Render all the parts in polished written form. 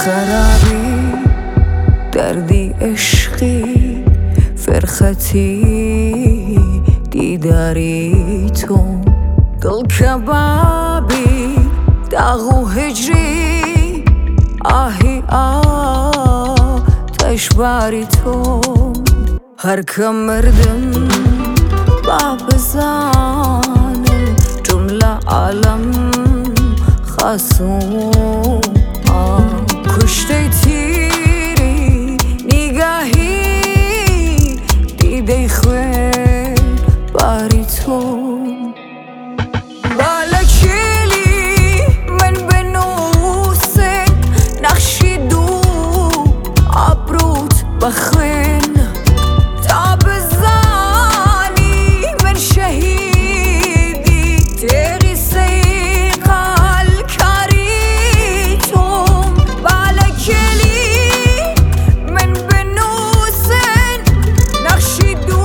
خرابی دردی عشقی فرختی دیداری تو دل کبابی داغ و هجری آهی آتش باری تو هر که مردم با بزن جمله عالم خاصو کشته تیری نگاهی دیده خوی باری تو بالا کلی من بنوسه نقشی دو عبروت بخوین تا بزانی من شهیدی تیغی سیقال کاری تو بالا کلی من بنوسن نقشی دو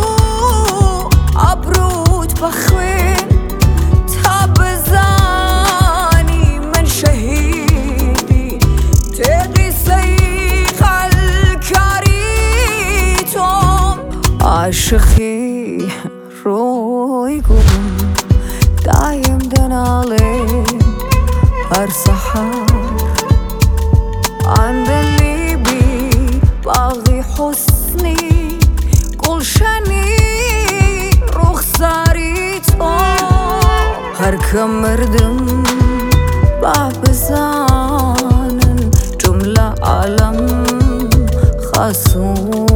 عبروت بخوین تا بزانی من شهیدی تیغی سیقال کاری تو عاشقی روی گم دایم دنالي هر سحر عندلي بي باغي حسني گلشنی رخساری تو هر که مردم با بزنن جمله عالم خاصو